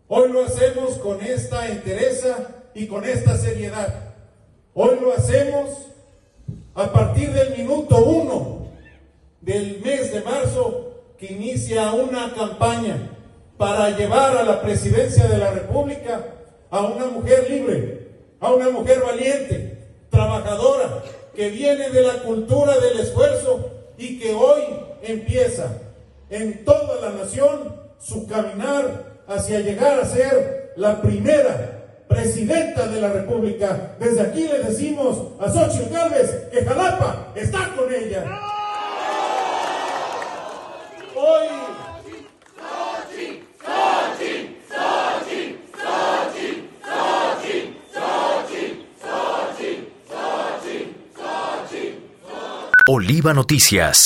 Hoy lo hacemos con esta entereza y con esta seriedad. Hoy lo hacemos a partir del minuto 1 del mes de marzo, que inicia una campaña para llevar a la presidencia de la República a una mujer libre, a una mujer valiente, trabajadora, que viene de la cultura del esfuerzo y que hoy empieza en toda la nación su caminar hacia llegar a ser la primera presidenta de la República. Desde aquí le decimos a Xóchitl Gálvez que Jalapa está con ella. Hoy Oliva Noticias.